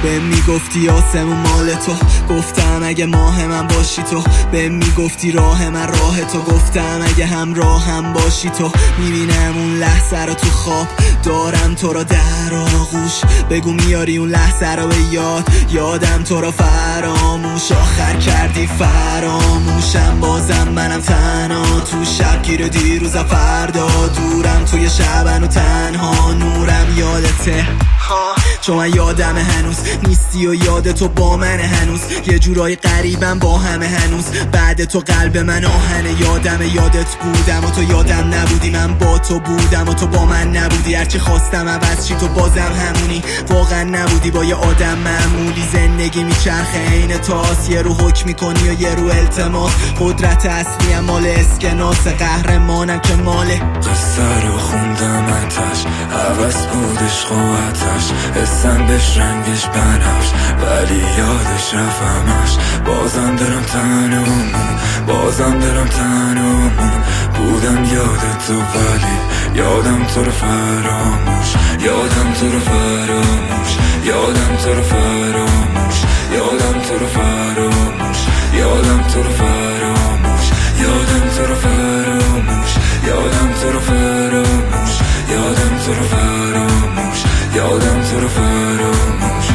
به میگفتی آسمون مال تو، گفتم اگه ماه من باشی تو. به میگفتی راه من راه تو، گفتم اگه همراه هم باشی تو. میبینم اون لحظه رو تو خواب، دارم تو رو در آغوش. بگو میاری اون لحظه رو به یاد، یادم تو رو فراموش. آخر کردی فراموشم، بازم منم تنها تو شبگیر دیروز فردا. دورم توی شبن و تنها، نورم یادته چون من یادم هنوز نیستی و یاد تو با من هنوز. یه جورای قریبم با همه هنوز، بعد تو قلب من آهنه. یادم یادت بودم و تو یادم نبودی، من با تو بودم و تو با من نبودی. هرچی خواستم عوض چی تو بازم همونی، واقعا نبودی با یه آدم معمولی. زندگی میچرخه عین تاس، یه رو حکم میکنی و یه رو التماس. قدرت اصلی هم مال اسکناس، قهرمانم که ماله. قصه رو خوندم اتش، عوض بود عشق و آتش. حسم بهش رنگش بنفش، ولی یادش رفتمش. بازم دارم تنهامون، بازم دارم تنهامون. بودم یاد تو ولی یادم تو رو فراموش. یادم تو رو فراموش، یادم تو رو فراموش. یادم تو رو فراموش، یادم تو رو فراموش. یادم تو رو فراموش، یادم تو رو فراموش. یادم تو رو فراموش، یادم تو رو فراموش.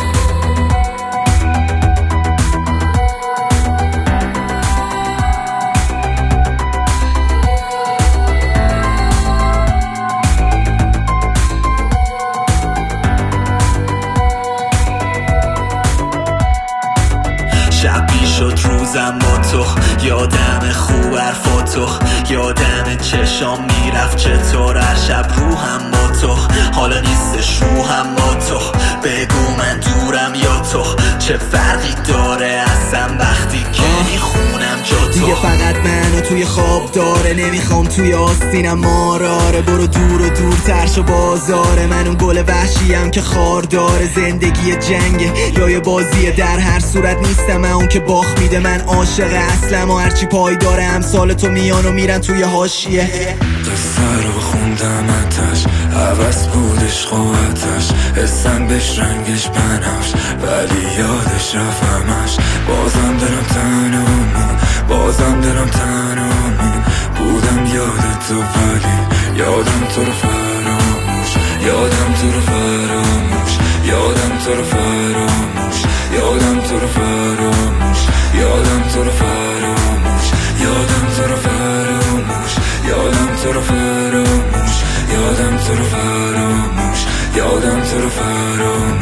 شب میشد روزم با تو، یادم خوب حرفاتو، یادم چشام میرفت چطور هر شب روحم با تو. حالا نیستش روحم با تو، بگو من دورم یا تو. چه فرقی داره اصلا وقتی که میخونم جا تو. دیگه فقط منو توی خواب داره، نمیخوام توی آستینم ماراره. برو دور و دورتر شو بازاره، من اون گل وحشیم که خار داره. زندگی جنگه یا یه بازیه، در هر صورت نیستم من اون که باخت میده. من عاشق اصلم و هرچی پای داره امثال تو میان و میرن توی حاشیه. قصه رو خوندم اتش، عوض بود عشق و آتش. حسم بهش رنگش بنفش، ولی یادش رفتمش. بازم دارم تنهامون، بازم دارم تنهامون. بودم یاد تو ولی یادم تو رو فراموش. یادم تو رو فراموش، یادم تو رو فراموش. یادم تو رو فراموش، یادم تو رو فراموش. یادم تو رو فراموش، یادم تو رو فراموش. یادم تو رو فراموش، یادم تو رو فراموش.